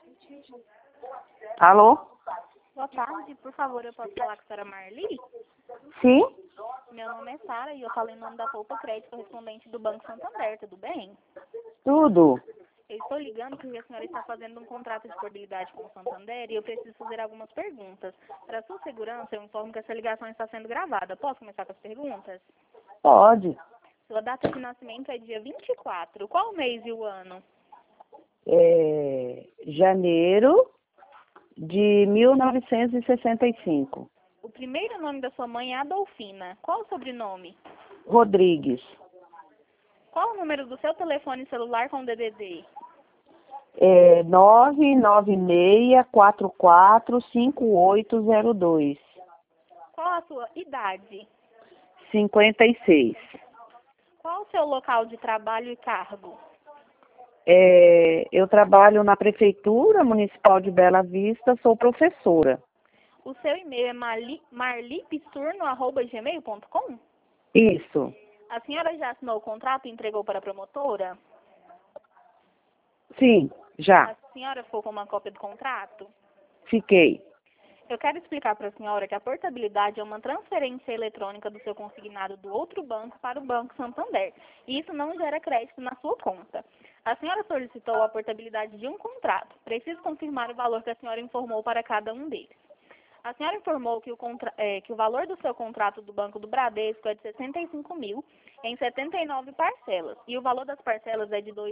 Alô? Boa tarde, por favor, eu posso falar com a senhora Marli? Sim? Meu nome é Sara e eu falo em nome da Poupa Crédito, correspondente do Banco Santander, tudo bem? Tudo. Eu estou ligando porque a senhora está fazendo um contrato de portabilidade com o Santander e eu preciso fazer algumas perguntas. Para sua segurança, eu informo que essa ligação está sendo gravada. Posso começar com as perguntas? Pode. Sua data de nascimento é dia 24. Qual o mês e o ano? Janeiro de 1965. O primeiro nome da sua mãe é Adolfina. Qual o sobrenome? Rodrigues. Qual o número do seu telefone celular com DDD? 996445802. Qual a sua idade? 56. Qual o seu local de trabalho e cargo? Eu trabalho na Prefeitura Municipal de Bela Vista, sou professora. O seu e-mail é marlipisturno@gmail.com? Isso. A senhora já assinou o contrato e entregou para a promotora? Sim, já. A senhora ficou com uma cópia do contrato? Fiquei. Eu quero explicar para a senhora que a portabilidade é uma transferência eletrônica do seu consignado do outro banco para o Banco Santander. E isso não gera crédito na sua conta. A senhora solicitou a portabilidade de um contrato. Preciso confirmar o valor que a senhora informou para cada um deles. A senhora informou que o valor do seu contrato do Banco do Bradesco é de 65 mil em 79 parcelas. E o valor das parcelas é de R$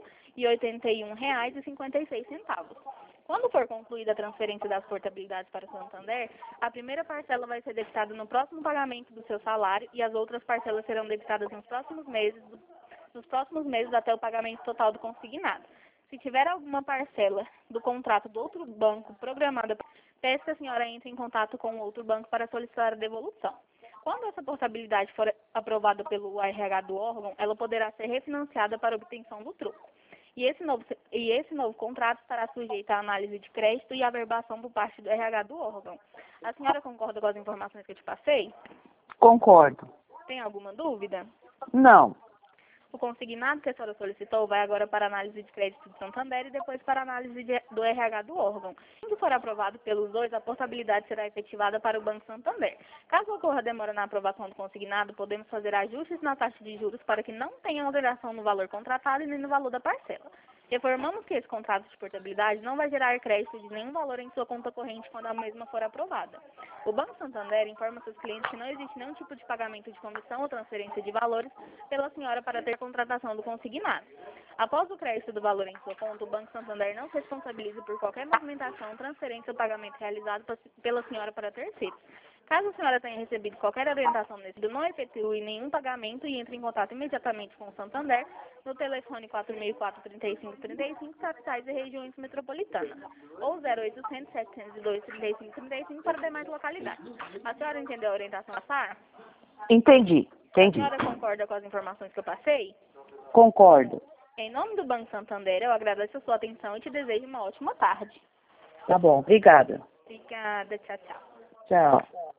2.081,56. Quando for concluída a transferência das portabilidades para o Santander, a primeira parcela vai ser debitada no próximo pagamento do seu salário e as outras parcelas serão debitadas nos próximos meses até o pagamento total do consignado. Se tiver alguma parcela do contrato do outro banco programada, peço que a senhora entre em contato com o outro banco para solicitar a devolução. Quando essa portabilidade for aprovada pelo RH do órgão, ela poderá ser refinanciada para obtenção do troco. E esse novo contrato estará sujeito à análise de crédito e averbação por parte do RH do órgão. A senhora concorda com as informações que eu te passei? Concordo. Tem alguma dúvida? Não. O consignado que a senhora solicitou vai agora para a análise de crédito do Santander e depois para a análise do RH do órgão. Quando for aprovado pelos dois, a portabilidade será efetivada para o Banco Santander. Caso ocorra demora na aprovação do consignado, podemos fazer ajustes na taxa de juros para que não tenha alteração no valor contratado e nem no valor da parcela. Informamos que esse contrato de portabilidade não vai gerar crédito de nenhum valor em sua conta corrente quando a mesma for aprovada. O Banco Santander informa seus clientes que não existe nenhum tipo de pagamento de comissão ou transferência de valores pela senhora para ter contratação do consignado. Após o crédito do valor em sua conta, o Banco Santander não se responsabiliza por qualquer movimentação, transferência ou pagamento realizado pela senhora para terceiros. Caso a senhora tenha recebido qualquer orientação nesse sentido, não efetue nenhum pagamento e entre em contato imediatamente com o Santander no telefone 4.004-3535, capitais e regiões metropolitanas, ou 0800-702-3535 para demais localidades. A senhora entendeu a orientação a passar? Entendi. A senhora concorda com as informações que eu passei? Concordo. Em nome do Banco Santander, eu agradeço a sua atenção e te desejo uma ótima tarde. Tá bom, obrigada. Obrigada, tchau, tchau. Tchau.